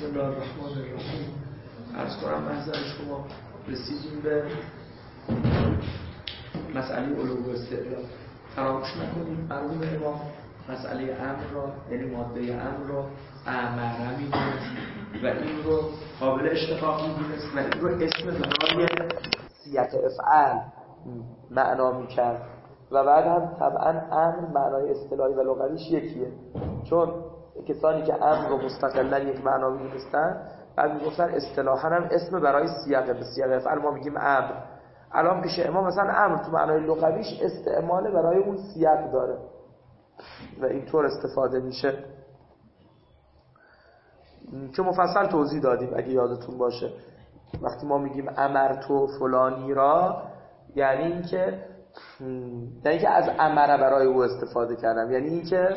بسم الله الرحمن الرحیم. عرض کنم محضر شما رسیدیم به مسئله علو و استعلا. فراموش نکنیم مرحوم امام مسئله امر را، یعنی ماده امر را امر می‌دونست و این رو قابل اشتقاق می‌دونست و این رو اسم برای سیغه افعال معنا می‌کرد و بعد هم طبعا امر معنای اصطلاحی و لغویش یکیه، چون کسانی که امر رو مستقلاً یک معنا می‌دونستن بعد میگفتن اصطلاحاً هم اسم برای سیغه، به سیغه افعال ما میگیم امر. الان پیش امام مثلا امر تو معنای لغویش استعمال برای اون سیاق داره و اینطور استفاده میشه که مفصل توضیح دادیم اگه یادتون باشه. وقتی ما میگیم امرتو فلانی را، یعنی اینکه از امره برای او استفاده کردم، یعنی اینکه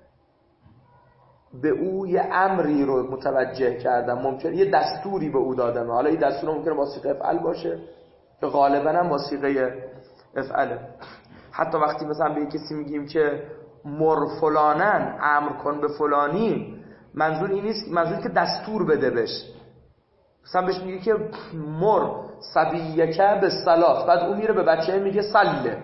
به او یه امری رو متوجه کردم، ممکنه یه دستوری به او دادم. حالا این دستور ممکنه با صیغه افعال باشه که غالبا هم با صیغه افعاله. حتی وقتی مثلا به کسی میگیم که مر فلانن، امر کن به فلانی، منظور این نیست، منظور که دستور بده بهش. مثلا بهش میگه که مر صبیک بالصلاه، بعد اون میره به بچه میگه صله.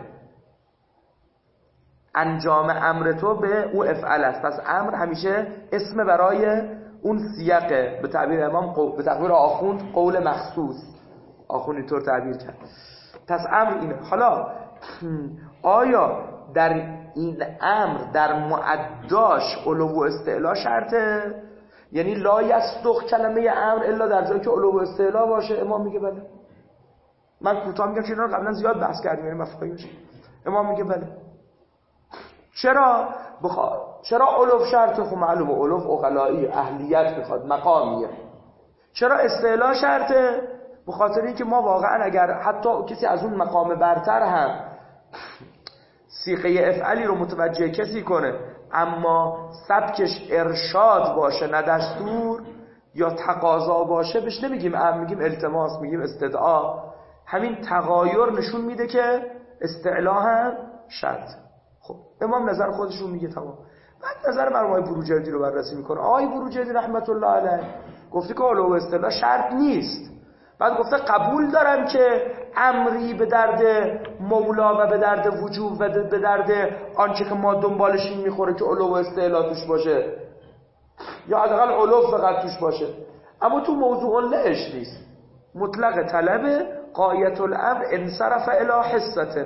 انجام امر تو به او افعال است. پس امر همیشه اسم برای اون سیاقه. به تعبیر امام، به تعبیر آخوند قول مخصوص، آخوند اینطور تعبیر کرد. پس امر اینه. حالا آیا در این امر در معداش علو و استعلا شرطه؟ یعنی لا یصدق کلمه امر الا در جایی که علو و استعلا باشه؟ امام میگه بله. من کوتاه میگم چون اینا رو قبلا زیاد بحث کردیم، یعنی مفاهیم میشه. امام میگه بله. چرا علو شرطه؟ خب معلومه علو عقلایی، اهلیت میخواد، مقامیه. چرا استعلا شرطه؟ به خاطر اینکه ما واقعا اگر حتی کسی از اون مقام برتر هم صیغه افعالی رو متوجه کسی کنه اما سبکش ارشاد باشه نه دستور، یا تقاضا باشه، بهش نمیگیم امر، میگیم التماس، میگیم استدعا. همین تغایر نشون میده که استعلا هم شرط. خب امام نظر خودش رو میگه تمام. بعد نظر مرحوم آقای بروجردی رو بررسی میکنه. آقای بروجردی رحمت الله علیه گفته که علو و استعلا شرط نیست. بعد گفته قبول دارم که امری به درد مولا و به درد وجوب و به درد آنچه که ما دنبالشیم میخوره که علو و استعلا توش باشه، یا حداقل علو فقط توش باشه، اما تو موضوع لهش نیست. مطلق طلب غایت الامر انصرف الی حصه،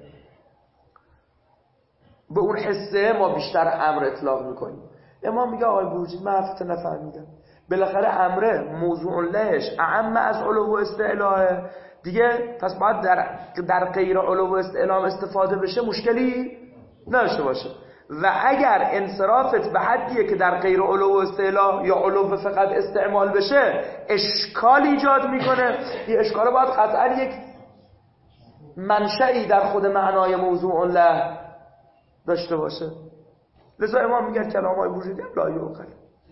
به اون حصه ما بیشتر امر اطلاق میکنیم. امام میگه آقای بروجردی من حرفت نفهمیدم، بالاخره امره موضوع لهش اعم از علو و استعلا دیگه، پس باید در غیر علو و استعلا استفاده بشه، مشکلی نداشته باشه. و اگر انصرافت به حدیه که در غیر علو و استعلا یا علو فقط استعمال بشه اشکال ایجاد میکنه، این اشکال باید قطعا یک منشئی در خود معنای موضوع له داشته باشه. لذا امام میگه کلام های بروجردی لا یعقل.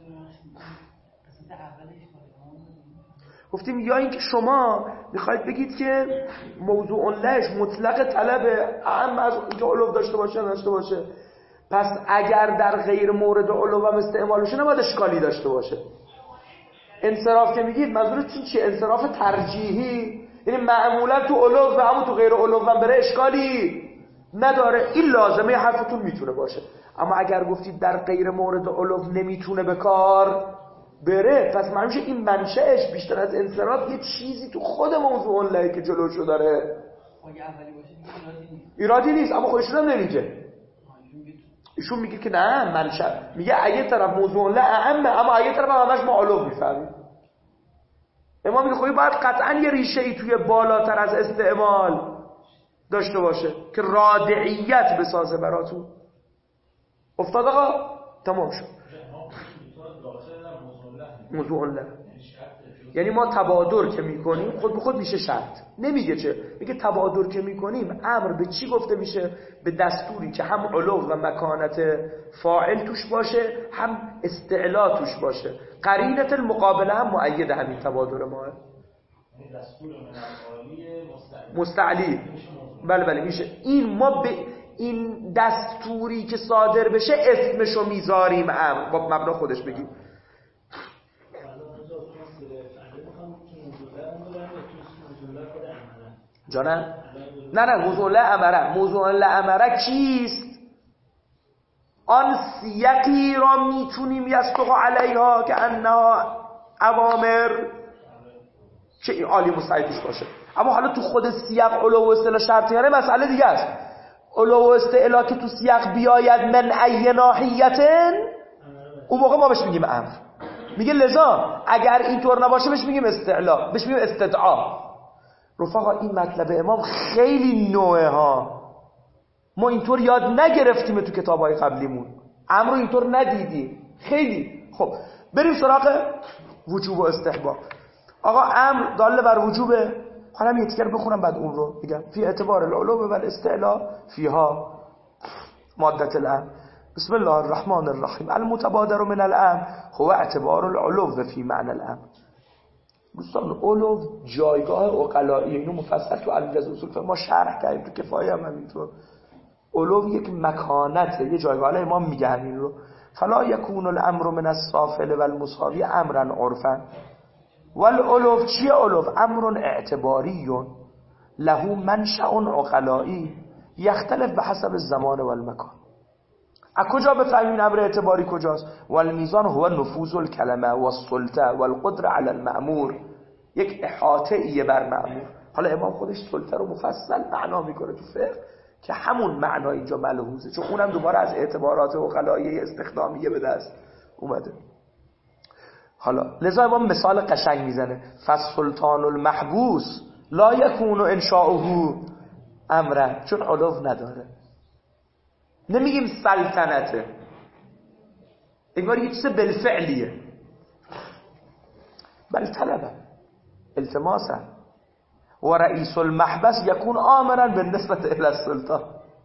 گفتیم یا اینکه شما میخواید بگید که موضوع لهش مطلق طلب اعم از اینکه علو داشته باشه نداشته باشه، پس اگر در غیر مورد علو هم استعمال بشه نباید اشکالی داشته باشه. انصراف که میگید منظورتون چیه؟ انصراف ترجیحی، یعنی معمولا تو علو و همون تو غیر علو هم بره اشکالی نداره. این لازمه حرفتون میتونه باشه. اما اگر گفتید در غیر مورد علو نمیتونه به کار بره، پس معنی میشه این منشأش بیشتر از انصراف یه چیزی تو خود موضوع لهی که جلوشو داره. ایرادی نیست، اما خودشون هم نمیگه. ایشون میگه که نه، منشأ میگه اگه طرف موضوع له اهمه، اما اگه طرف همش ما علو میفهمیم. امام میگه خب باید قطعا یه ریشه ای توی بالاتر از استعمال داشته باشه که رادعیت بسازه براتون. افتاد آقا؟ تمام شد. موضوع له یعنی ما تبادر که میکنیم خود به خود میشه شرط. نمیگه چه، میگه تبادر که میکنیم امر به چی گفته میشه؟ به دستوری که هم علو و مکانت فاعل توش باشه، هم استعلا توش باشه. قرینت المقابله هم مؤید همین تبادر ما. مستعلی. بله میشه. این ما به این دستوری که صادر بشه اسمشو میذاریم امر، با مبنا خودش بگیم. جانم نه موضوع لامره. موضوع لامره کیست؟ آن سیقی را میتونیم یصدق علیها که انها اوامر که این عالی مستعدش باشه. اما حالا تو خود سیاق علو و استعلا شرطی یعنی مسئله دیگه است. علو و استعلا که تو سیاق بیاید من ای ناحیتن، اون موقع ما بهش میگیم امر. میگه لذا اگر اینطور نباشه بهش میگیم استعلا، بهش میگیم استدعا. رفقا این مطلب امام خیلی نوعه ها، ما اینطور یاد نگرفتیم تو کتاب‌های قبلیمون، امر رو اینطور ندیدیم خیلی. خب بریم سراغ وجوب و استحباب. آقا امر داله بر وجوبه، حالا من یکی‌گر بخونم بعد اون رو میگم. فی اعتبار العلو و الاستعلا فیها ماده الامر. بسم الله الرحمن الرحیم. المتبادر من الامر هو اعتبار العلو فی معنی الامر. دوستان علو جایگاه عقلایی، اینو مفصل تو علل اصول فقه ما شرح کردیم، تو کفایه هم همینطور. علو یک مکانته، یه جایگاه. حالا امام میگه همین رو. فلا یکون الامر من السافل و المساوی امرا عرفا. والعلو چیه؟ علو امر اعتباری له منشأ عقلایی یختلف بحسب الزمان و المکان. از کجا بفهمیم امر اعتباری کجاست؟ والمیزان هو نفوذ الکلمه و السلطه و القدره علی المأمور. یک احاطه ایه بر مأمور. حالا امام خودش سلطه رو مفصل معنا میکنه تو فقه که همون معنا اینجا ملحوظه، چون اونم دوباره از اعتبارات عقلایی استخدامیه به دست اومده. حالا لذا امام مثال قشنگ میزنه. فالسلطان المحبوس لا یکون انشاؤه امره، چون علو نداره. نمیگیم سلطنته، انگار یه چیز بالفعلیه، بل طلبه التماسه. و رئیس المحبس یکون آمرا بالنسبت الی السلطان.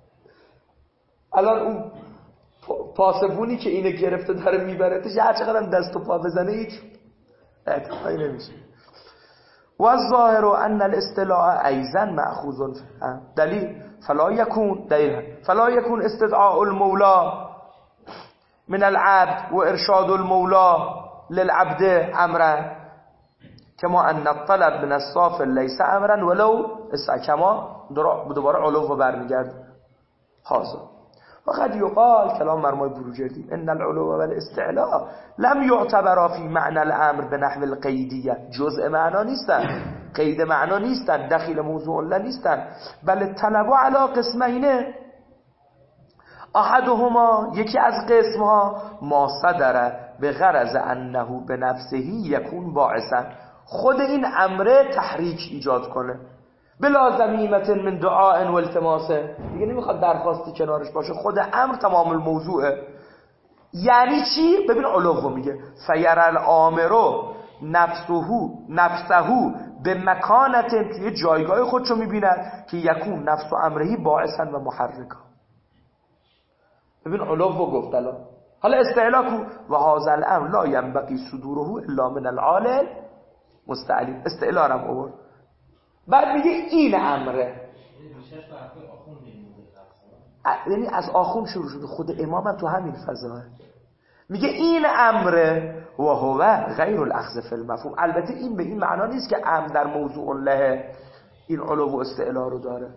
الان اون پاسبونی که اینو گرفته داره میبرتش، هر چقدر دست و پا بزنه هیچ اعتقایی نمیشه. و الظاهر ان الاستلاء ایضا مأخوذ دلیل فلا یکون استدعاء المولى من العبد و ارشاد المولى للعبد امرا کما ان الطلب من السافل لیس امرا ولو کما دوباره علو برمیگرد. حاضر وقد یقال کلام مرمای بروجردی ان العلو و الاستعلاء لم یعتبر فی معنى الامر به نحو القیدیه. جزء معنا نیستن، قید معنا نیستن، دخیل موضوع لا نیستن، بل طلب علی قسمین. احدهما یکی از قسمها ما صدر به غرض انه به نفسه یکون باعثا، خود این امره تحریک ایجاد کنه، بلا ضمیمة من دعاء و التماسه، دیگه نمیخواد درخواستی کنارش باشه، خود امر تمام الموضوعه. یعنی چی؟ ببین علو میگه فیر الامرو نفسه به مکانت، توی جایگاه خودشو میبیند که یکون نفس و امرهی باعثا و محرکا. ببین علو گفت الان. حالا استعلا کو و هذا الامر لا ينبغي صدوره الا من العالل مستعلی. استعلا هم آورد. بعد میگه این امره، یعنی از آخون شروع شده. خود امام هم تو همین فضاه میگه این امره و هو غیر الاخذ فی المفهوم. البته این به این معنا نیست که امر در موضوع له این علو و استعلا رو داره.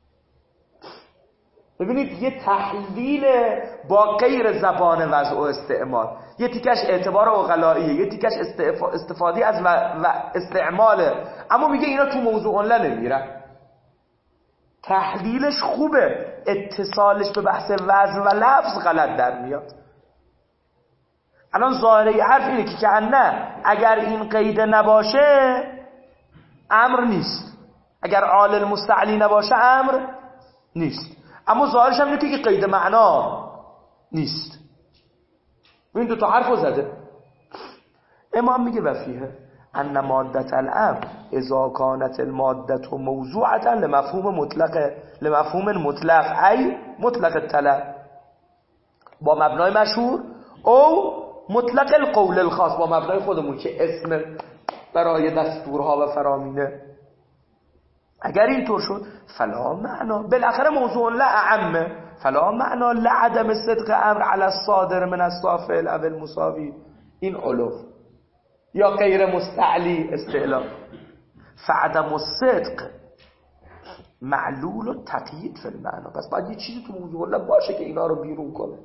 ببینید یه تحلیل با غیر زبان وضع و استعمال، یه تیکش اعتبار عقلاییه، یه تیکش استفاده از و استعماله، اما میگه اینا تو موضوع له نمیره. تحلیلش خوبه، اتصالش به بحث وزن و لفظ غلط در میاد. الان ظاهره حرف اینه که نه اگر این قید نباشه امر نیست، اگر عالل مستعلی نباشه امر نیست، اما ظاهرش هم اینه که قید معنا نیست. این دو تا حرفو زده. امام میگه وفیه ان مادت الامر اذا كانت الماده موضوعه لمفهوم مطلق ای مطلق الطلب با مبنای مشهور او مطلق القول الخاص با مبنای خودمون که اسم برای دستورها و فرامینه. اگر اینطور شد فلا معنا، بالاخره موضوع لا اعمه، فلا معنا لعدم صدق امر علی الصادر من السافل او المساوی، این علو یا غیر مستعلی استعلا. فعدم الصدق معلول و تقیید فی المعنی. پس باید یه چیزی تو موضوع الله باشه که اینا رو بیرون کنه.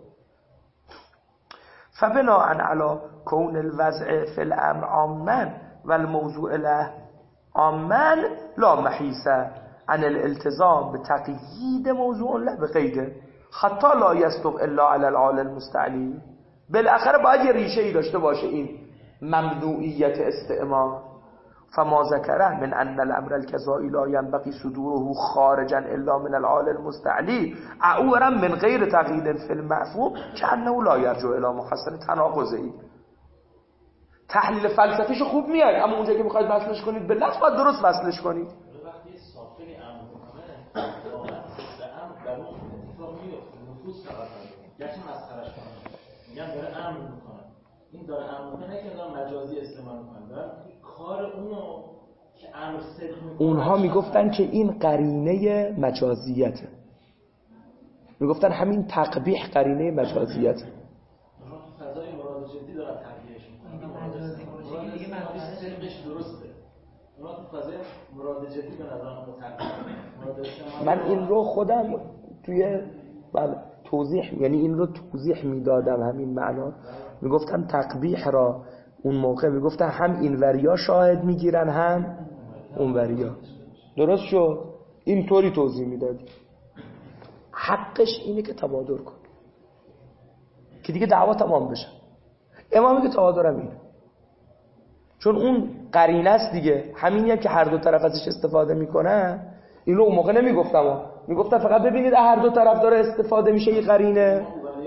فبناء علی کون الوضع فی الامر عاما و الموضوع له عاما لا محیص عن الالتزام بتقیید موضوع له بقیده حتی لا یصدق الا علی العال المستعلی. بالاخره باید یه ریشه ای داشته باشه این ممنوعیت استعمال. فما ذکره من ان الامر الكذایی لا ينبغي صدوره خارجا الا من العال المستعلی اعورا من غیر تقیید فی المفهوم كأنه لا يرجع الى محسن تناقضی. تحلیل فلسفیشو خوب میاد، اما اونجا که میخواید وصلش کنید به لفظ باید درست وصلش کنید. وقتی ساخنی امر میکنه واقعا امر در اون اتفاق میفته، نفوذ فقط نداره، گرچه مسخرهش کنه میگن داره امر میکنه، این داره امر میکنه نه که داره مجازی استعمال میکنه، داره کار اونو که امر صدق میکنه. اونها میگفتن که این قرینه مجازیته، میگفتن همین تقبیح قرینه مجازیته. تو فضای مراد جدی داره تقبیحش میکنه، مراد دیگه صدقش درسته. اونا تو فضای مراد جدی به نظر من این رو خودم توی توضیح، یعنی این رو توضیح میدادم همین معنا. میگفتن تقبیح را اون موقع میگفتن هم این وریا شاهد میگیرن هم اون وریا. درست شد؟ اینطوری توضیح میدادی. حقش اینه که تبادر کن که دیگه دعوا تمام بشه. امام میگه تبادرم اینه، چون اون قرینه است دیگه، همینیه که هر دو طرف ازش استفاده میکنن. این رو اون موقع نمیگفتم، میگفتم فقط ببینید هر دو طرف داره استفاده میشه یه قرینه.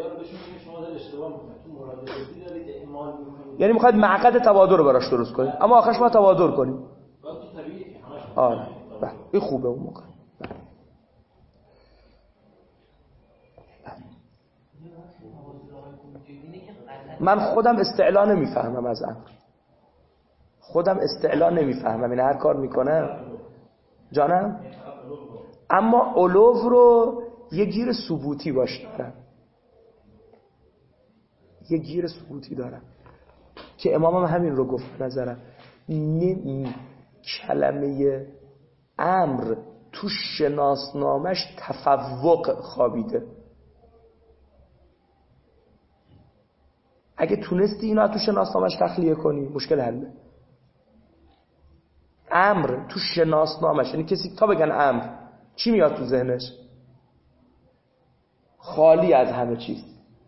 یعنی میخواید معقد تبادر رو براش درست کنید، اما آخرش ما تبادر کنیم. آره این خوبه اون موقع. من خودم استعلا نمیفهمم از امر، خودم استعلا نمیفهمم، این هر کار میکنم جانم، اما علو رو یه گیر ثبوتی باش دارم، یه گیر ثبوتی دارم که امامم همین رو گفت نظرم. کلمه امر تو شناسنامش تفوق خوابیده. اگه تونستی اینا تو شناسنامش تخلیه کنی مشکل حله. امر تو شناسنامش، یعنی کسی تا بگن امر چی میاد تو ذهنش؟ خالی از همه چیز،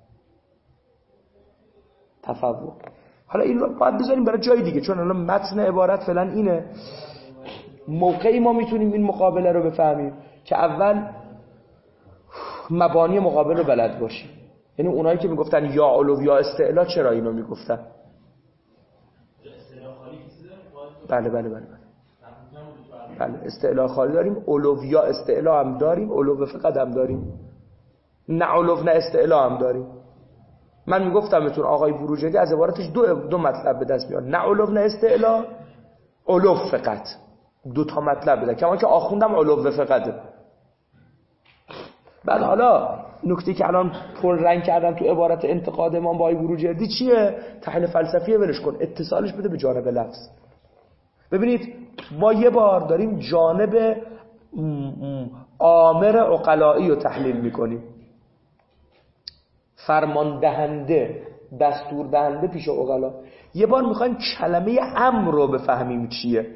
تفوق. حالا این رو باید بذاریم برای جای دیگه، چون الان متن عبارت فعلا اینه. موقعی ما میتونیم این مقابله رو بفهمیم که اول مبانی مقابل رو بلد باشیم. یعنی اونایی که میگفتن یا علو یا استعلا چرا اینو میگفتن؟ بله استعلا خالی داریم، علو یا استعلا هم داریم، علو فقط هم داریم، نه علو نه استعلا هم داریم. من میگفتم بهتون آقای بروجردی از عبارتش دو مطلب به دست میاد، نه علو نه استعلا، علو فقط، دو تا مطلب بده، کما که آخوندم علو فقطه. بعد حالا نکته که الان پر رنگ کردن تو عبارت انتقاد امام با آقای بروجردی چیه؟ تحلیل فلسفیه ولش کن، اتصالش بده به جانب لفظ. ببینید ما یه بار داریم جانب آمر عقلایی رو تحلیل میکنیم، فرمان دهنده، دستور دهنده پیش عقلا. یه بار میخوایم کلمه امر رو بفهمیم چیه.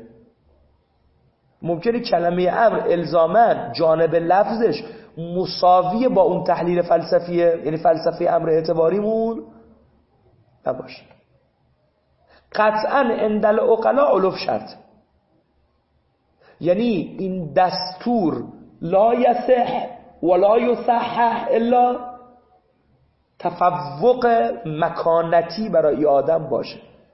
ممکنه کلمه امر الزاماً جانب لفظش مساوی با اون تحلیل فلسفیه، یعنی فلسفه امر اعتباریمون نباشه. قطعاً اندل عقلا علو شرط، یعنی این دستور لا یصح ولا یصحح الا تفوق مکانتی برای آدم باشه.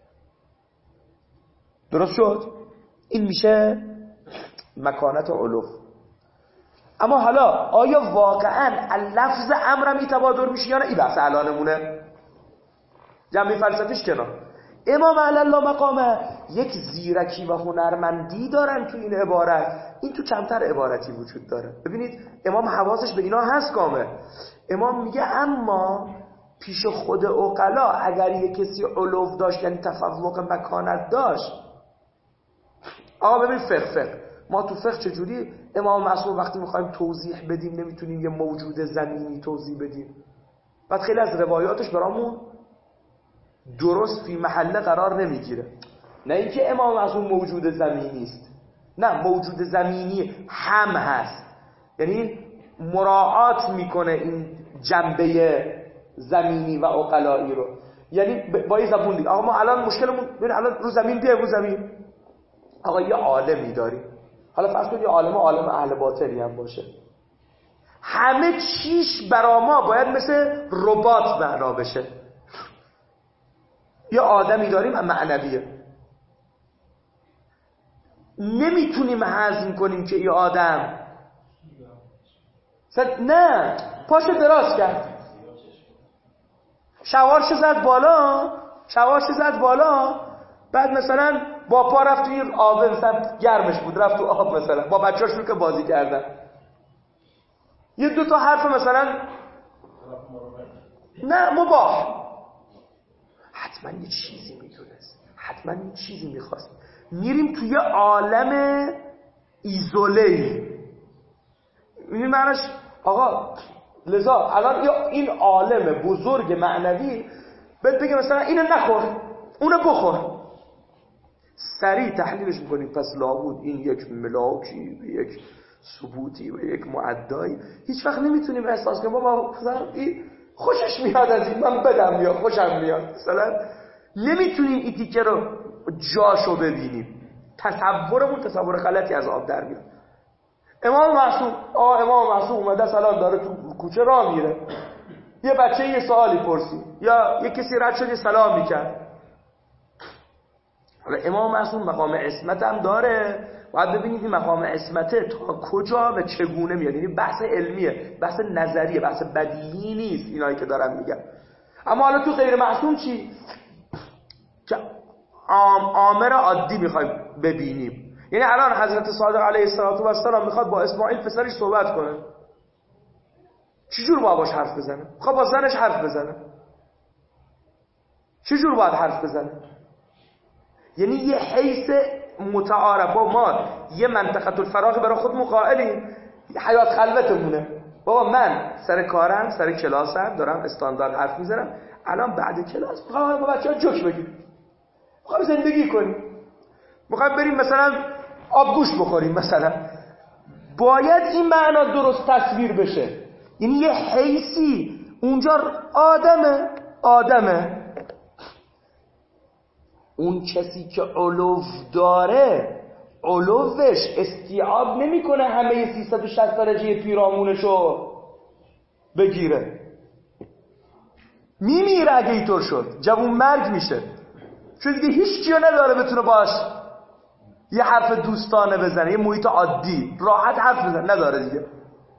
درست شد؟ این میشه مکانت علو. اما حالا آیا واقعا لفظ امرم تبادر میشه یا نه؟ این بحث الانمونه، جنبه فلسفیش کنار. امام علی الله مقامه یک زیرکی و هنرمندی دارن تو این عبارت، این تو کمتر عبارتی وجود داره. ببینید امام حواسش به اینا هست کامه. امام میگه اما پیش خود عقلا اگر یک کسی علو داشت، یعنی تفوق مکانت داشت، آقا ببین فقه ما تو فقه چجوری امام معصوم وقتی میخوایم توضیح بدیم نمیتونیم یه موجود زمینی توضیح بدیم؟ بعد خیلی از روایاتش برامون درست فی محله قرار نمیگیره. نه اینکه امام معصوم موجود زمینی است، نه موجود زمینی هم هست، یعنی مراعات میکنه این جنبه زمینی و عقلایی رو. یعنی با یه زبون دیگه آقا ما الان مشکلمون ببین الان رو زمین بیایم رو زمین، آقا یه عالمی داریم، حالا فرض کنید یه عالم اهل باطلی هم باشه، همه چیش برا ما باید مثل ربات معنا بشه. یه آدمی داریم معنویه، نمیتونیم هضم کنیم که یه آدم نه پاشو دراز کرد، شوارش زد بالا، بعد مثلا با پا رفت توی آب، مثلا گرمش بود رفت تو آب، مثلا با بچه‌ها شروع که بازی کردن، یه دو تا حرف مثلا نه مباح، حتما یه چیزی میدونست، حتما یه چیزی میخواست. میریم توی عالم ایزوله‌ای، میبینیم معنیش آقا لذا الان این عالم بزرگ معنوی بهت بگه مثلا اینو نخور اونو بخور، سریع تحلیلش میکنیم، پس لابد این یک ملاکی و یک ثبوتی و یک معدایی. هیچ وقت نمیتونیم احساس کنیم بابا این خوشش میاد از این، من بدم میاد خوشم میاد، مثلا نمیتونیم این تیکه رو جاشو ببینیم، تصورمون تصور غلطی از آب در میاد. امام معصوم اومده سلام داره تو کوچه راه میره، یه بچه یه سوالی پرسی یا یه کسی رد شد یه سلام میکرد. حالا امام معصوم مقام عصمت هم داره، باید ببینید این مقام عصمته تا کجا و چگونه میاد. یعنی بحث علمیه، بحث نظریه، بحث بدیهی نیست اینایی که دارم میگم. اما حالا تو غیر معصوم چی؟ که آمر عادی میخوایم ببینیم. یعنی الان حضرت صادق علیه السلام میخواد با اسماعیل پسرش صحبت کنه، چجور باید حرف بزنه؟ میخواد با زنش حرف بزنه، چجور باید حرف بزنه؟ یعنی یه حیث متعارف ما یه منطقه الفراغ برای خودمون قائلیم، حیات خلوتمونه. بابا من سر کارم سر کلاسم دارم استاندارد حرف میزنم، الان بعد کلاس میخوام با بچه‌ها جوک بگیم، میخوام زندگی کنیم، میخوام بریم مثلا آبگوشت بخوریم، مثلا باید این معنا درست تصویر بشه. یعنی یه حیثی اونجا آدمه. اون کسی که علو داره علوش استیعاب نمیکنه همه 360 درجه پیرامونشو بگیره، میمیره اگه اینطور شد، جوون مرگ میشه، چون دیگه هیچ کیو نداره بتونه باش یه حرف دوستانه بزنه، یه محیط عادی راحت حرف بزنه نداره دیگه.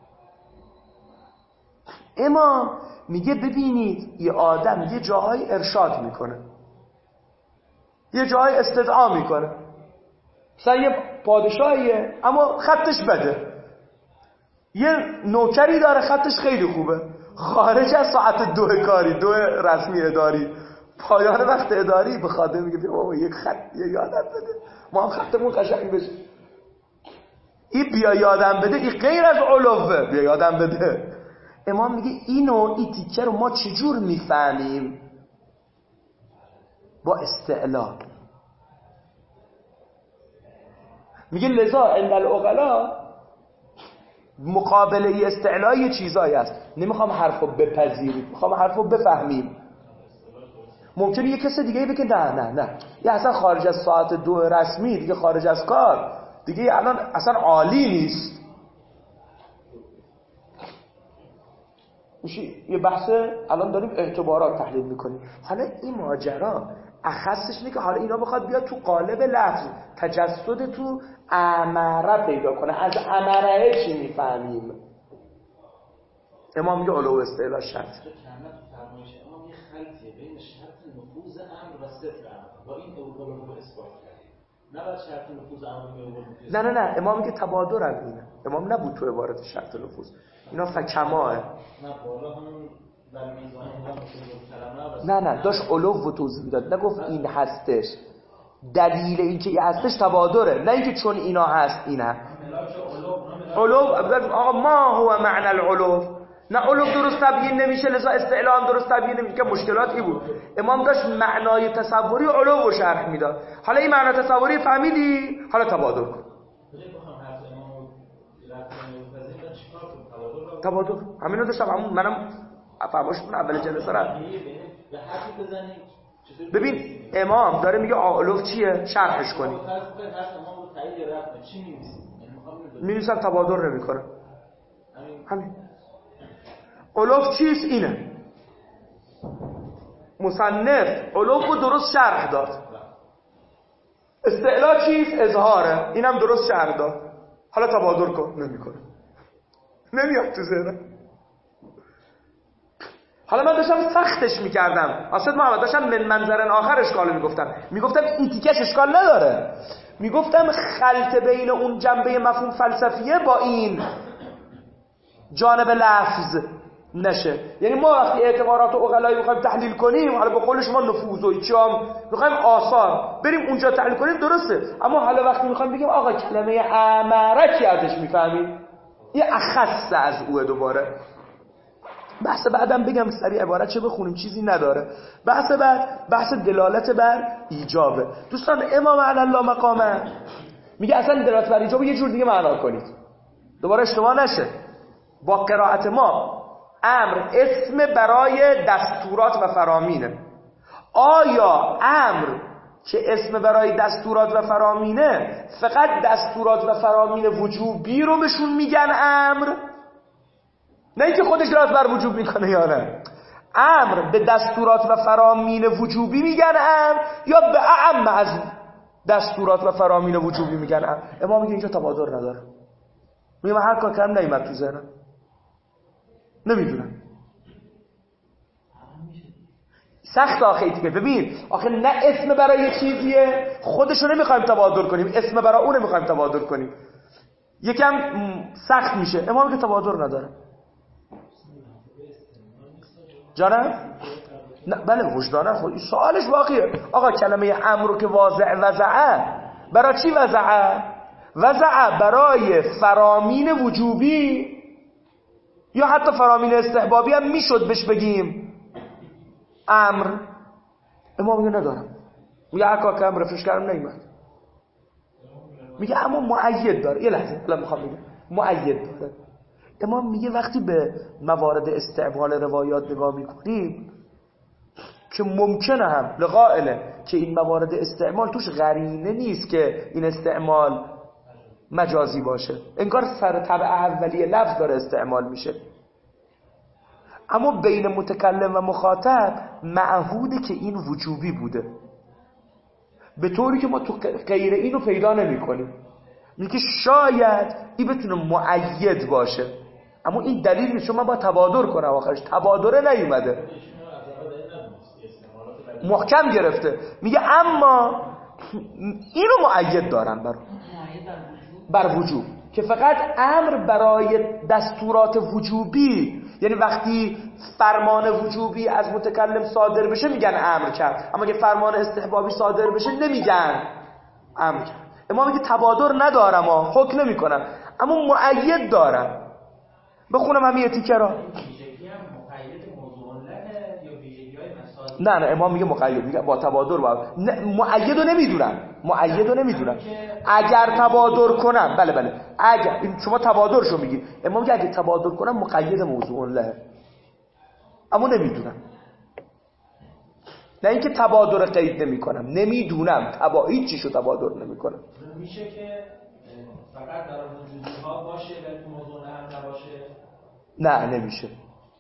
امام میگه ببینید یه آدم یه جاهای ارشاد میکنه، یه جای استدعا میکنه، مثلا یه پادشاهیه اما خطش بده، یه نوکری داره خطش خیلی خوبه، خارج از ساعت 2 کاری 2 رسمی اداری، پایان وقت اداری به خادم میگه بیا بابا یک خط یادم بده ما هم خطمون قشنگ بشه. این بیا یادم بده این غیر از علوه، بیا یادم بده. امام میگه این تیکه رو ما چجور میفهمیم؟ با استعلا. میگه لذا عند العقلا مقابله استعلا یه چیزایی هست، نمیخوام حرفو بپذیریم، میخوام حرفو بفهمیم. ممکنه یه کس دیگه بگه نه یه اصلا خارج از ساعت 2 رسمی دیگه، خارج از کار دیگه الان اصلا عالی نیست. میشه یه بحث الان داریم اعتبارات تحلیل میکنیم. حالا این ماجرا اخصش اینه که حالا اینا بخواد بیاد تو قالب لفظ تجسد تو امره پیدا کنه. از امره چی میفهمیم؟ امام میگه علو استعلا شرط. امام یه خلطیه بین شرط نفوذ امر و صدق امر با این علو اثبات کرد. نه بعد شرط نفوذ امر نه امام میگه تبادر هم اینه. امام نبود تو عبارت شرط نفوذ، اینا فکماه. نه بالا همون در میزان نه داشت علو و توضیح میداد، نگفت این هستش. دلیل اینکه این هستش تبادره، نه اینکه چون اینا هست اینه. علو آقا ما هو معنی العلو، نه علو درست تبیین نمیشه لذا استعلا هم درست تبیین نمیشه که مشکلاتی بود. امام داشت معنای تصوری علو رو شرح میداد. حالا این معنی تصوری فهمیدی، حالا تبادر کن. تبادر همینو داشتم، منم فرمایش کنم اول جلسه را ببین امام داره میگه علو چیه، شرحش کنی. می‌نویسم تبادر نمی‌کنه. همین علو چیست اینه. مصنف علو رو درست شرح داد. استعلا چیست، اظهاره، اینم درست شرح داد. حالا تبادر کن، نمی‌کنه. نمیاد تو ذهنم. حالا من داشتم سختش میکردم اصلا محمد، داشتم من منظر آخر اشکالو میگفتم این تیکش اشکال نداره، میگفتم خلط بین اون جنبه مفهوم فلسفیه با این جانب لفظ نشه. یعنی ما وقتی اعتبارات و عقلایی میخوایم تحلیل کنیم، حالا به قول شما نفوذ و ایچام میخوایم آثار بریم اونجا تحلیل کنیم درسته، اما حالا وقتی میخوایم بگیم آقا کلمه امره چی ازش میفهمیم، یه اخص از اوه. دوباره بحث بعدم بگم سریع عبارت چه بخونیم، چیزی نداره. بحث بعد بحث دلالت بر ایجابه. دوستان امام علی الله مقامه میگه اصلا دلالت بر ایجاب یه جور دیگه معنا کنید، دوباره اشتباه نشه. با قرائت ما امر اسم برای دستورات و فرامینه. آیا امر که اسم برای دستورات و فرامینه فقط دستورات و فرامین وجوبی رو بهشون میگن امر، نه اینکه خودش دلالت بر وجوب میکنه یا نه؟ امر به دستورات و فرامین وجوبی میگن امر، یا به اعم از دستورات و فرامین وجوبی میگن امر؟ امام میگه اینجا تبادر نداره. میگه من هر کار کردم نیومد تو ذهنم، نمیدونم. سخت آخه ایتیکه. ببین آخه نه اسم برای یه چیزیه خودشو نمیخوایم تبادر کنیم، اسم برای اون نمیخوایم تبادر کنیم، یکم سخت میشه. امام که تبادر نداره. جانم؟ نه بله وجدانه. خود این سوالش واقعیه. آقا کلمه امر رو که واضع وضعه، برای چی وضعه؟ وضعه برای فرامین وجوبی یا حتی فرامین استحبابی هم میشد بهش بگیم امر. امام میگه ندارم، میگه هر کار کردم رفرش کردم نیومد. میگه اما مؤید داره. یه لحظه الان میخوام بگم مؤید داره. امام میگه وقتی به موارد استعمال روایات نگاه میکنیم که ممکنه هم لقائله که این موارد استعمال توش قرینه نیست که این استعمال مجازی باشه، انگار سر طبع اولیه لفظ داره استعمال میشه، اما بین متکلم و مخاطب معهوده که این وجوبی بوده، به طوری که ما تو غیر اینو پیدا نمی کنیم. میگه شاید این بتونه مؤید باشه، اما این دلیل نیست، چون من باید تبادر کنم. آخرش تبادره نیومده، محکم گرفته. میگه اما اینو مؤید دارن بر وجوب، که فقط امر برای دستورات وجوبی، یعنی وقتی فرمان وجوبی از متکلم صادر بشه میگن امر کرد، اما اگه فرمان استحبابی صادر بشه نمیگن امر کرد. امام میگه تبادر ندارم، حکم نمی کنم، اما مؤید دارم. بخونم همین تیکه را. نه امام میگه مقید، میگه با تبادر مؤید رو نمیدونم. اگر تبادر کنم، بله اگر شما تبادر شو میگید، امام میگه اگه تبادر کنم مقید موضوع له، اما نمیدونم. نه اینکه تبادر قید نمیکنم، نمیدونم هیچ چیشو تبادر نمیکنم. میشه که فقط در وجودی ها باشه ولی تو موضوع هم نباشه؟ نه نمیشه.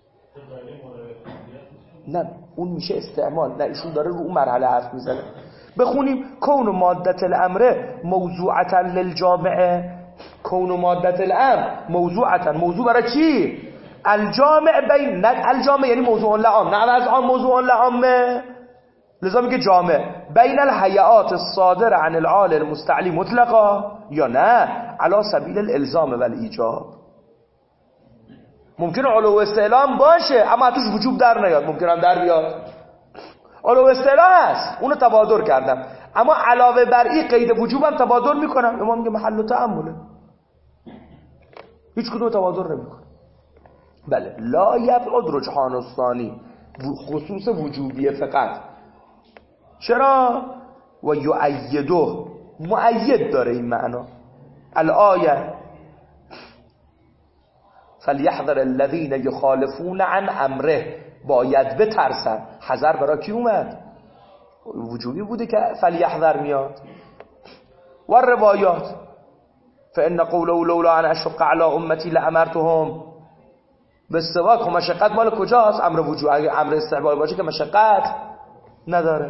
نه اون میشه استعمال. نه ایشون داره رو اون مرحله حرف میزنه. بخونیم کون مادت الامر موضوعتا للجامعه. کون مادت الامر موضوعتا، موضوع برای چی؟ الجامع بین، نه الجامع یعنی موضوع لعام، نه از آن موضوع لعامه، لذا میگه جامع بین الحیات الصادر عن العال المستعلی مطلقا یا نه علی سبیل الالزام و الایجاب. ممکنه علو استعلام باشه اما توش وجوب در نیاد، ممکنه هم در بیاد. علو استعلام هست، اونو تبادر کردم، اما علاوه بر این قید وجوبم تبادر میکنم. امام میگه محل تأمله، هیچ کدوم تبادر نمیکنه. بله لا یبعد رجحان الثانی، خصوص وجوبیه فقط. چرا؟ و یؤیده، مؤید داره این معنا. الآیه فلیحذر الذین یخالفون عن امره، باید بترسن. حذر برای کی اومد؟ وجوبی بوده که فلیحذر میاد. و روایات فان قوله لولا ان اشق علی امتی لامرتهم بالسواک. خب مشقت مال کجاست؟ امر وجوب. اگه امر استحباب باشه که مشقت نداره.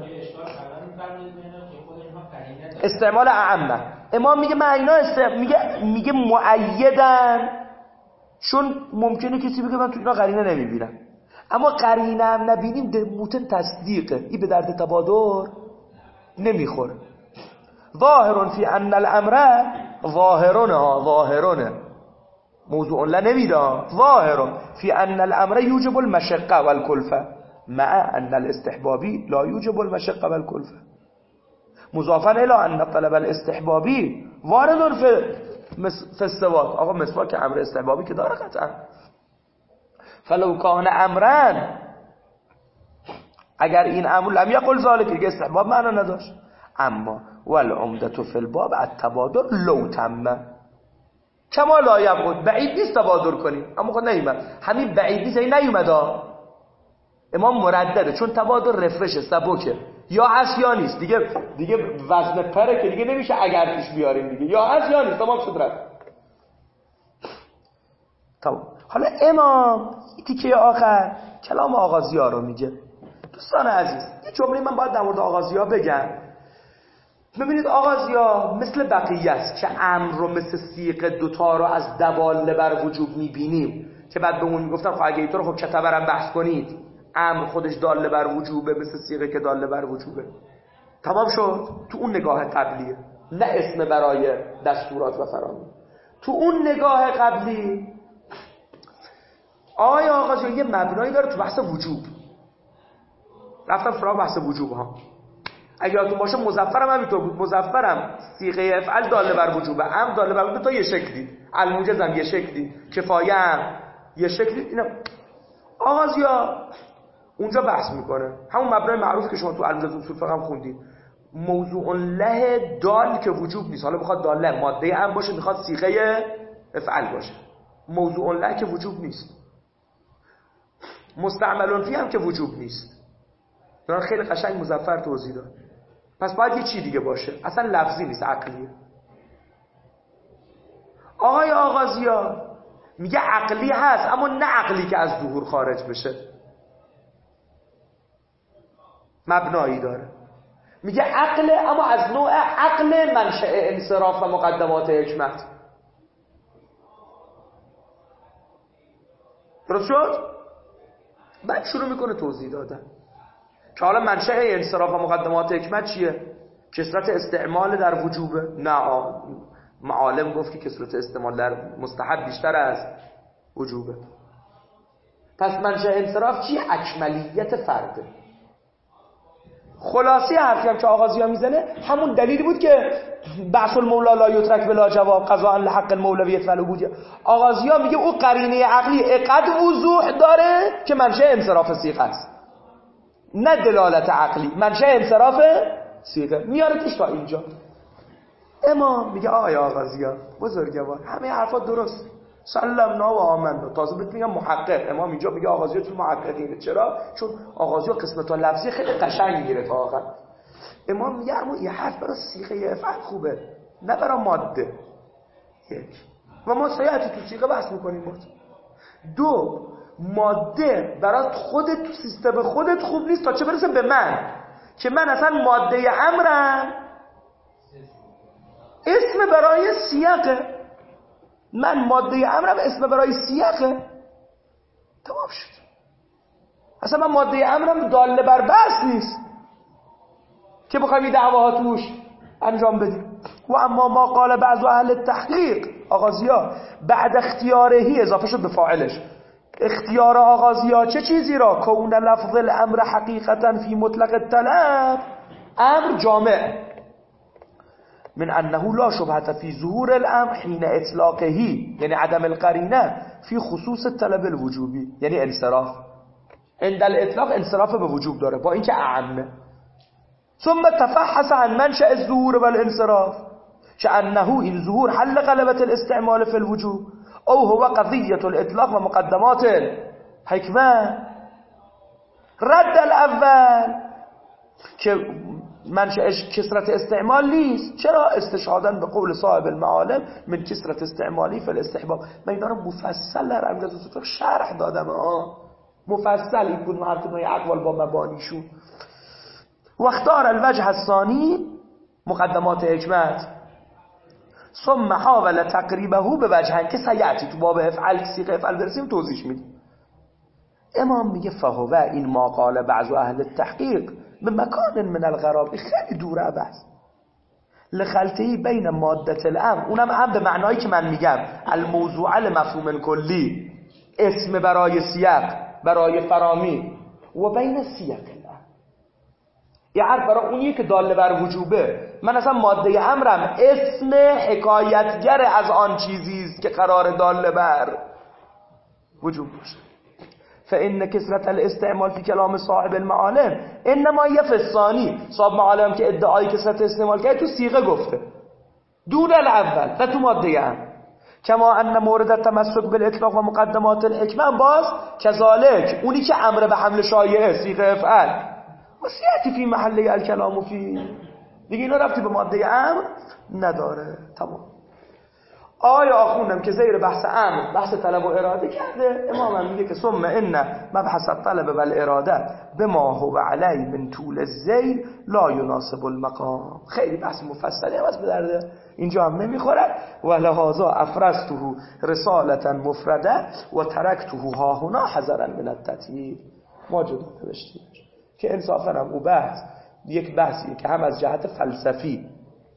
استعمال اعمه. امام میگه من اینا میگه مؤیدن، چون ممکنه کسی بگه من تو اینا قرینه نمیبینم، اما قرینه هم نبینیم موتن تصدیقه، این به درد تبادر نمیخوره. ظاهرون فی ان الامر، ظاهرونه موضوع لا نمیده. ظاهرون فی ان الامر یوجب المشقه والکلفه مع ان الاستحبابی لا یوجب المشقه والکلفه مضافا الى ان طلب الاستحبابی وارد فی السواک. آقا مسواک امر استحبابی که داره قطعا. فلو کان امرن، اگر این امر لم یقل ذالک، که استحباب معنا نداشت. اما والعمدة فی الباب التبادر لو تم کما لا یبعد، بعید نیست تبادر کنیم، اما خود نیومد. همین بعید نیست این نیومد. امام مردده، چون تبادر رفرش سبکه، یا هست یا نیست. دیگه وزن پره که دیگه نمیشه اگر پیش بیاریم دیگه، یا هست یا نیست. تمام شد رفت. تمام. حالا امام تیکه آخر کلام آغازی‌ها رو میگه. دوستان عزیز یه جمله من باید در مورد آغازی‌ها بگم. ببینید آغازی‌ها مثل بقیه است که امر رو مثل سیغه دوتا رو از دواله بر وجوب میبینیم که بعد به اون میگفتن خب اگه اینطور خب کتبرم بحث کنید. امر خودش داله بر وجوبه، مثل سیغه که داله بر وجوبه. تمام شد. تو اون نگاه قبلیه، نه اسم برای دستورات و فرامین. تو اون نگاه قبلی آغازی‌ها یه مبنایی داره تو بحث وجوب. رفتم سراغ بحث وجوب ها. اگه یادتون باشه مظفرم همینطور بود. مظفرم صیغه افعل داله بر وجوبه، امر داله بر وجوبه تا یه شکلی، الموجزم یه شکلی، کفایه هم یه شکلی. اینا آغازی‌ها اونجا بحث میکنه همون مبنای معروف که شما تو علم اصول فقه هم خوندید. موضوع له دال که وجوب نیست. حالا بخواد داله ماده هم باشه، میخواد صیغه افعل باشه. موضوع له که وجوب نیست. مستعملون فی هم که وجوب نیست. دارن خیلی قشنگ مظفر توضیح داد. پس باید یه چی دیگه باشه، اصلا لفظی نیست، عقلیه. آقای آغازی‌ها میگه عقلی هست، اما نه عقلی که از ظهور خارج بشه، مبنایی داره. میگه عقل، اما از نوع عقل منشأ انصراف و مقدمات حکمت. درست شد؟ بعد شروع میکنه توضیح دادن که حالا منشأ انصراف و مقدمات حکمت چیه؟ کثرت استعمال در وجوبه؟ نه، معالم گفت که کثرت استعمال در مستحب بیشتر از وجوبه. پس منشأ انصراف چیه؟ اکملیت فرده. خلاصی حرفی هم که آغازی‌ها میزنه همون دلیلی بود که بحث المولا لا یترک بلا جواب قضاء لحق المولویت و العبودیه. آغازی‌ها میگه او قرینه عقلی اقد وضوح داره که منشأ انصراف صیغه است، نه دلالت عقلی، منشأ انصراف صیغه. میارتش تا اینجا. امام میگه آقای آغازی‌ها بزرگوار همه حرفا درست، سلمنا و آمنا. تازه بهت میگم محقق. امام اینجا میگه آغازی‌ها تو محققینه. چرا؟ چون آغازی‌ها قسمت‌ها لفظی خیلی قشنگ میگیره تا آخر. امام میگه اما این حرف برای صیغه افعال خوبه، نه برای ماده. یک، و ما سیاحتی تو صیغه بحث میکنیم بود. دو، ماده برای خودت تو سیستم خودت خوب نیست تا چه برسه به من که من اصلا ماده امرم اسم برای سیاقه. من ماده امرم اسم برای سیاقه. تمام شد. اصلا من ماده امرم داله بر بحث نیست که بخوایم این دعواها توش انجام بدیم. و اما ما قال بعض اهل التحقیق، آغازی‌ها بعد اختیارهی اضافه شد به فاعلش. اختیار آغازی‌ها چه چیزی را؟ کون لفظ الامر حقیقتا فی مطلق الطلب، امر جامع من انه لا شبهة فی ظهور الامر حین اطلاقه، یعنی عدم القرینه فی خصوص طلب الوجوبی، یعنی انصراف. عند الاطلاق انصراف به وجوب داره با اینکه اعمه. ثم تفحص عن منشأ الظهور والانصراف كأنه این ظهور حل غلبة الاستعمال في الوجوب او هو قضية الاطلاق و مقدمات الحکمه. رد الاول که منشأش کثرت استعمال نیست. چرا؟ استشهادا به قول صاحب المعالم من کثرت استعمالی فی الاستحباب. من اینا رو مفصل در عمدة الفقه شرح دادم، مفصل این کدوم هر کدوم اقوال با مبانیشون. و اختار الوجه الثانی مقدمات حکمت. ثم حاول تقریبه به وجهن که سیعتی تو باب افعل سیغه افعل برسیم توضیح میدیم. امام میگه فهو این ما قال بعض اهل التحقیق به مکان من الغراب، خیلی دوره بحث لخلطهی بین مادت الامر، اونم هم به معنایی که من میگم الموضوع المفهوم کلی، اسم برای سیاق برای فرامی، و بین سیاق الامر، یه حرف برای اونیه که داله بر وجوبه. من اصلا ماده امرم اسم حکایتگر از آن چیزیست که قرار داله بر وجوب باشه. فإن کثرت الاستعمال فی کلام صاحب المعالم انما یفسانی. صاحب معالم که ادعای کثرت استعمال کرد تو صیغه گفته دون الاول و تو ماده امر. کما ان مورد تمسک بالاطلاق و مقدمات الحکمه باز کذالک، اونی که امر به حمل شایعه صیغه افعل و سیاتی فی محله الکلام فی، دیگه اینا ربطی به ماده امر نداره. تمام. آیا آخوندم که زیر بحث امر بحث طلب و اراده کرده. امام هم میگه که ثم ان مبحث الطلب و الاراده بما هو علی من طول الذیل لا یناسب المقام. خیلی بحث مفصلی هم به درد اینجا هم نمیخوره. و لهذا افرزته رسالتا مفرده و ترکته ها هنا حذرا من التطهیر. ما جدا نوشتیم که انصافا هم او بحث یک بحثیه که هم از جهت فلسفی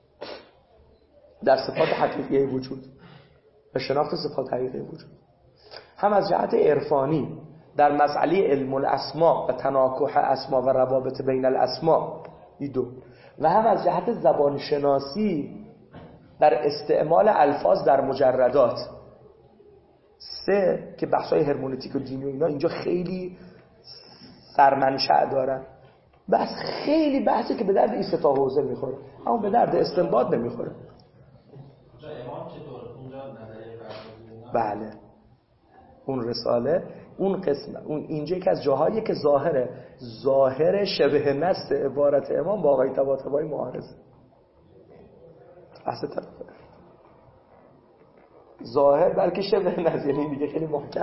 در صفات حقیقی وجود و شناخت صفات حقیقی وجود، هم از جهت عرفانی در مسئله علم الاسماء و تناکح اسما و روابط بین الاسماء دو، و هم از جهت زبان شناسی در استعمال الفاظ در مجردات سه، که بحث‌های هرمونتیک و دینی و اینا اینجا خیلی سرمنشأ دارن. بس خیلی بحثی که به درد این سه تا حوزه میخوره، اما به درد استنباط نمیخوره. بله اون رساله اون قسم اون اینجا یک از جاهایی که ظاهر شبه نص عبارت امام با آقای طباطبایی معارضه. اصلا طرفه ظاهر بلکه شبه نص، یعنی دیگه خیلی محکم.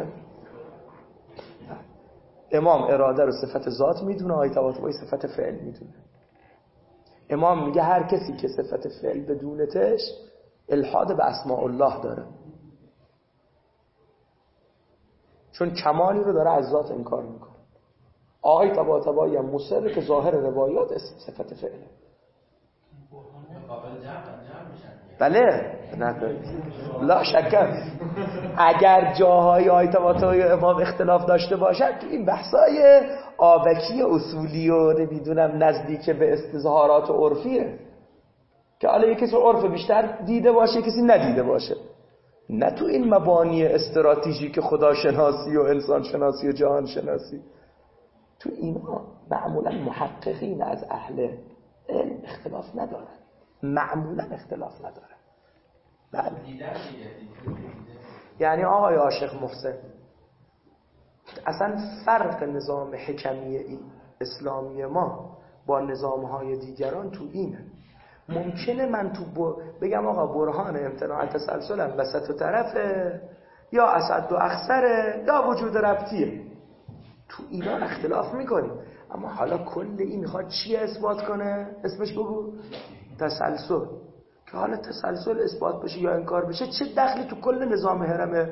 امام اراده رو صفت ذات میدونه، آقای طباطبایی صفت فعل میدونه. امام میگه هر کسی که صفت فعل بدونتش الحاد به اسماء الله داره، چون کمالی رو داره از ذات انکار میکنه. آقای طباطبایی هم مصر که ظاهر روایات صفت فعله. بله لا شک. اگر جاهای آقای طباطبایی و امام اختلاف داشته باشد تو این بحثای آبکی اصولی و نمیدونم نزدیک به استظهارات عرفیه که حالا یک کسی عرف بیشتر دیده باشه کسی ندیده باشه، نه تو این مبانی استراتژیک خداشناسی و انسان شناسی و جهان شناسی. تو اینا معمولا محققین از اهل علم اختلاف ندارن، معمولا اختلاف ندارن. بله. یعنی آقای عاشق محسن اصلا فرق نظام حکمی اسلامی ما با نظامهای دیگران تو اینه. ممکنه من تو بگم آقا برهان امتناع تسلسلم وسط و طرفه یا اسد و اخسره یا وجود ربطیه، تو اینا اختلاف میکنیم. اما حالا کل این میخواد چیه اثبات کنه؟ اسمش بگو تسلسل. که حالا تسلسل اثبات بشه یا انکار بشه چه دخلی تو کل نظام هرم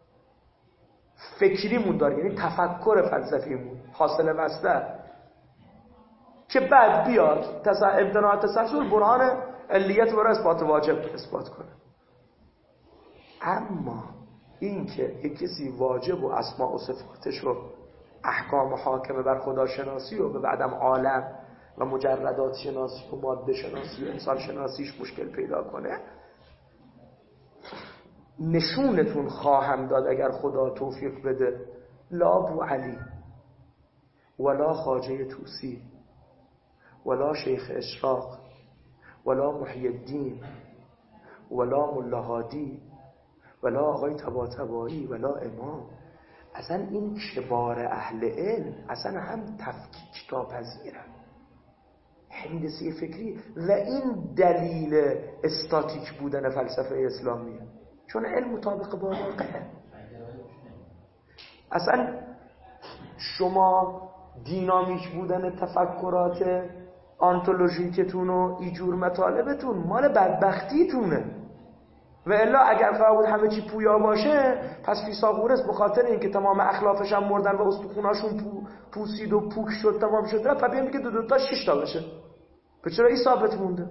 فکریمون داره، یعنی تفکر فلسفیمون حاصل مصدر که بعد بیاد امتناع تسلسل برهان علیت برای اثبات واجب اثبات کنه. اما این که یک کسی واجب و اسماء و صفاتش رو احکام حاکمه بر خداشناسی و به بعدم عالم و مجردات شناسی و ماده شناسی و انسان شناسیش مشکل پیدا کنه، نشونتون خواهم داد اگر خدا توفیق بده، لا ابو علی ولا خواجه طوسی ولا شیخ اشراق ولا محی الدین ولا ملا هادی ولا آقای طباطبایی ولا امام، اصلا این کبار اهل علم اصلا هم تفکیک ناپذیرن، هندسه فکری، و این دلیل استاتیک بودن فلسفه اسلامیه، چون علم مطابق با واقعه. اصلا شما دینامیک بودن تفکرات آنتولوژیکتون و اینجور مطالبتون مال بدبختیتونه، و الا اگر قرار بود همه چی پویا باشه، پس فیثاغورس به خاطر اینکه تمام اخلافش هم مردن و استخوناشون پوسید و پوک شد تمام شد، رفت ببینیم که دو تا 6 تا بشه، پس چرا این ثابت مونده؟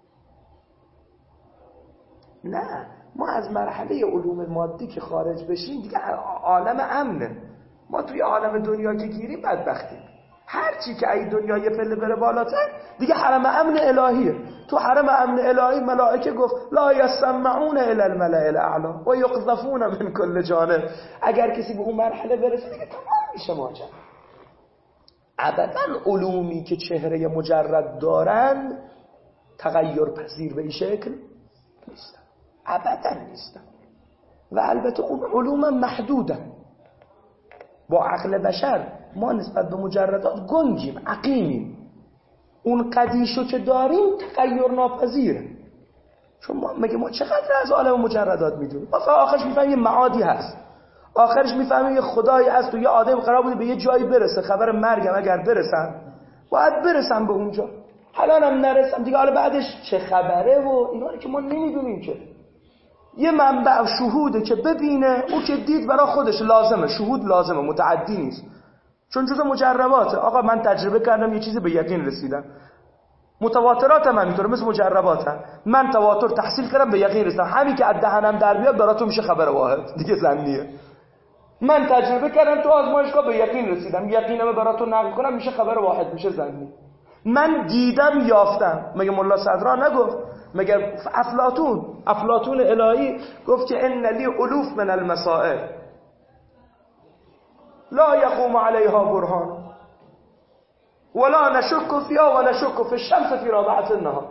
نه، ما از مرحله علوم مادی که خارج بشیم دیگه عالم امنه. ما توی عالم دنیا که گیریم بدبختیم، هر چی که این دنیا یه پله بره بالاتر دیگه حرم امن الهیه. تو حرم امن الهی ملائکه گفت لا یسمعون الی الملأ الاعلی و یقذفون من کل جانب. اگر کسی به اون مرحله برسه دیگه تمام میشه ماجرا. ابدا علومی که چهره مجرد دارن تغییر پذیر به این شکل نیستن، ابدا نیستن، و البته اون علوم محدودن. با عقل بشر ما نسبت به مجردات گنگیم، عقیمیم، اون قدیشو که داریم تغییر ناپذیره. چون ما چقدر از عالم مجردات میدونیم؟ ما آخرش میفهمیم یه معادی هست، آخرش میفهمیم یه خدایی هست و یه آدم قرار بوده به یه جایی برسه، خبر مرگم اگر برسن باید برسن به اونجا، حالانم نرسن دیگه، حالا بعدش چه خبره و اینا که ما نمیدونیم. که یه منبع شهوده که ببینه، او که دید برای خودش لازمه، شهود لازمه، متعدی نیست، چون جزء مجرباته. آقا من تجربه کردم یه چیزی به یقین رسیدم، متواترات هم همینطوره مثل مجربات هم. من تواتر تحصیل کردم به یقین رسیدم، همین که از دهنم در بیاد براتون میشه خبر واحد دیگه، ظنیه. من تجربه کردم تو آزمایشگاه به یقین رسیدم، یقینم براتون نقل کنم میشه خبر واحد، میشه ظنی. من دیدم یافتم، مگه ملا صدرا نگفت؟ مگه افلاطون الهی گفت که ان لی الوف من المسائل لا يقوم عليها برهان ولا نشك فيها ونشك في الشمس في رابعه النهار.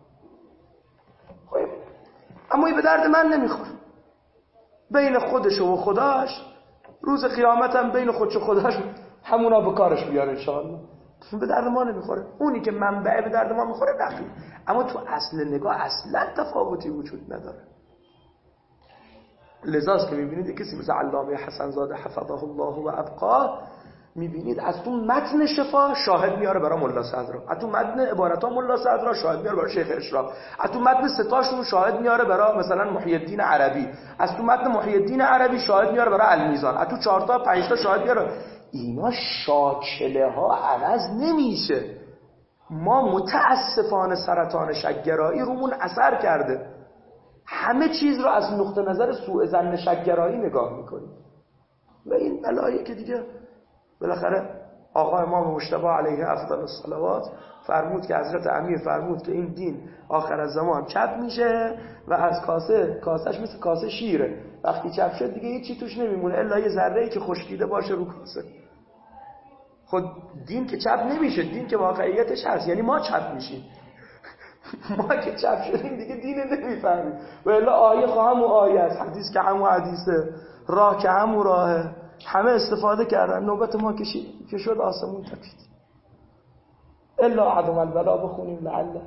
خب اما این به درد من نمیخوره. بین خودش و خداش روز قیامت هم بین خودش و خداش همونا به کارش بیاره ان شاء الله. به درد ما نمیخوره. اونی که منبع به درد ما میخوره نخیر، اما تو اصل نگاه اصلا تفاوتی وجود نداره. لذاست که میبینید کسی مثل علامه حسن زاده حفظه الله و ابقاه، میبینید از تو متن شفا شاهد میاره برای ملا صدرا، از تو متن عبارت‌ها ملا صدرا شاهد میاره برای شیخ اشراق، از تو متن ستاشون شاهد میاره برای مثلا محی الدین عربی، از تو متن محی الدین عربی شاهد میاره برای المیزان، از تو 4 تا 5 تا شاهد میاره. اینا شاکله ها عوض نمیشه. ما متاسفانه سرطان شک‌گرایی رومون اثر کرده، همه چیز رو از نقطه نظر سوء ظن شک‌گرایی نگاه میکنیم، و این بلایی که دیگه بالاخره آقا امام مجتبی علیه افضل الصلوات فرمود که حضرت امیر فرمود که این دین آخر از زمان چپ میشه و از کاسهش مثل کاسه شیره، وقتی چپ شد دیگه هیچ چی توش نمیمونه الا یه ذره‌ای که خشکیده باشه رو کاسه. خود دین که چپ نمیشه، دین که واقعیتش هست، یعنی ما چپ میشیم. ما که چپ شدیم دیگه دین نمیفهمیم، و الا آیه همون آیه است، حدیث که همون حدیثه، راه که همون راهه، همه استفاده کردن، نوبت ما که شد آسمون تپید. الا عدم البلا بخونیم لعله.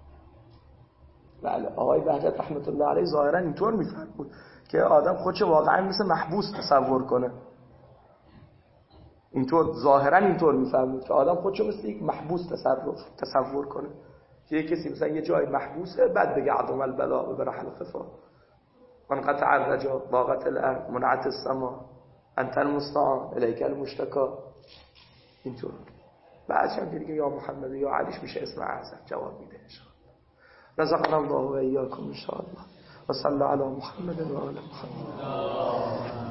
بله آقای بهجت رحمت الله علیه ظاهرا اینطور میفرمود که آدم خودش واقعا مثل محبوس تصور کنه، اینطور ظاهرا اینطور میفرمود که آدم خودش مثل یک محبوس تصور کنه، که یک کسی مثلا یه جای محبوسه بعد بگه عدم البلا و برحل خفا انقطع الرجا ضاقت الارض منعت السما انت المستعان الیک المشتکا، اینطور. بعدش هم دیگه یا محمد یا علیش میشه اسم اعظم جواب میده. رزقنا الله و ایاکم ان شاء الله و صلی علی محمد و آل محمد.